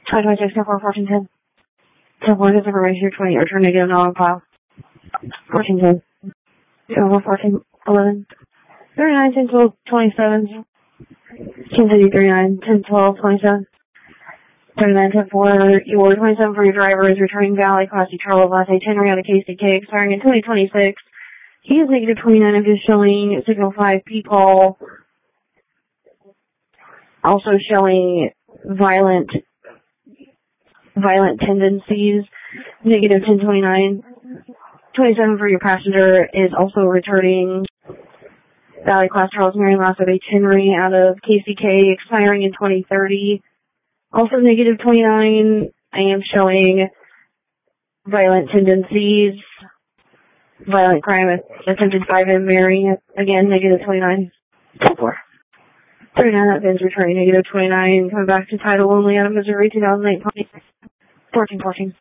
2026, 1410. 10-1 is information 20, return negative, no file. 1410. 1411. 39, 10, 12, 27. 1039, 10, 12, 27. 39, 10, 4, your 27 for your driver is returning Valley Class C Charles Class A 10 out of KCK expiring in 2026. He is negative 29 of his showing signal 5 P call. Also showing violent tendencies. Negative 1029. 27 for your passenger is also returning Valley Class Charles Marion Loss of H. Henry out of KCK expiring in 2030. Also negative 29, I am showing violent tendencies, violent crime, attempted 5M Mary, again negative 29. 4. 39, that is returning negative 29, coming back to title only out of Missouri 2008. 1414.